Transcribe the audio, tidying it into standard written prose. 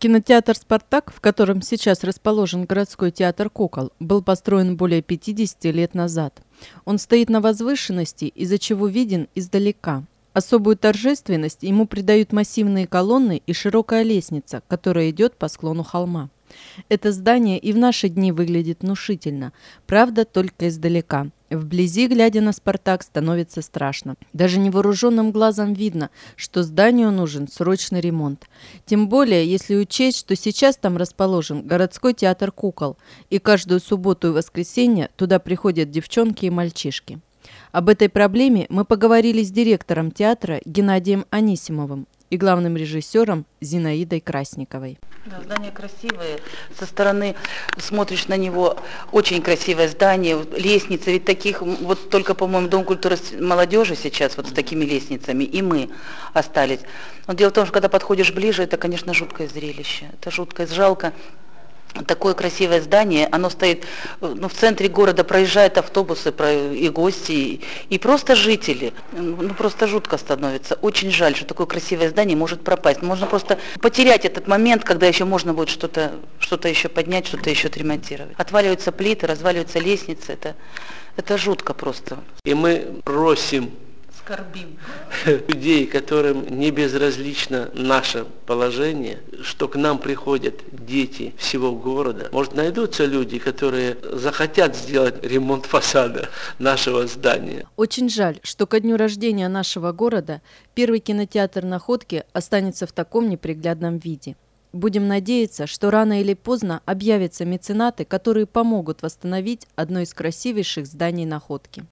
Кинотеатр «Спартак», в котором сейчас расположен городской театр кукол, был построен более 50 лет назад. Он стоит на возвышенности, из-за чего виден издалека. Особую торжественность ему придают массивные колонны и широкая лестница, которая идет по склону холма. Это здание и в наши дни выглядит внушительно, правда, только издалека. Вблизи, глядя на «Спартак», становится страшно. Даже невооруженным глазом видно, что зданию нужен срочный ремонт. Тем более, если учесть, что сейчас там расположен городской театр кукол, и каждую субботу и воскресенье туда приходят девчонки и мальчишки. Об этой проблеме мы поговорили с директором театра Геннадием Анисимовым и главным режиссером Зинаидой Красниковой. Да, здание красивое, со стороны смотришь на него, очень красивое здание, лестницы, ведь таких, вот только, по-моему, Дом культуры молодежи сейчас вот с такими лестницами, и мы остались. Но дело в том, что когда подходишь ближе, это, конечно, жуткое зрелище, это жуткое, жалко. Такое красивое здание, оно стоит в центре города, проезжают автобусы и гости, и просто жители. Просто жутко становится. Очень жаль, что такое красивое здание может пропасть. Можно просто потерять этот момент, когда еще можно будет что-то еще поднять, что-то еще отремонтировать. Отваливаются плиты, разваливаются лестницы. Это жутко просто. И мы просим скорбим людей, которым не безразлично наше положение, что к нам приходят дети всего города. Может, найдутся люди, которые захотят сделать ремонт фасада нашего здания. Очень жаль, что ко дню рождения нашего города первый кинотеатр «Находки» останется в таком неприглядном виде. Будем надеяться, что рано или поздно объявятся меценаты, которые помогут восстановить одно из красивейших зданий Находки.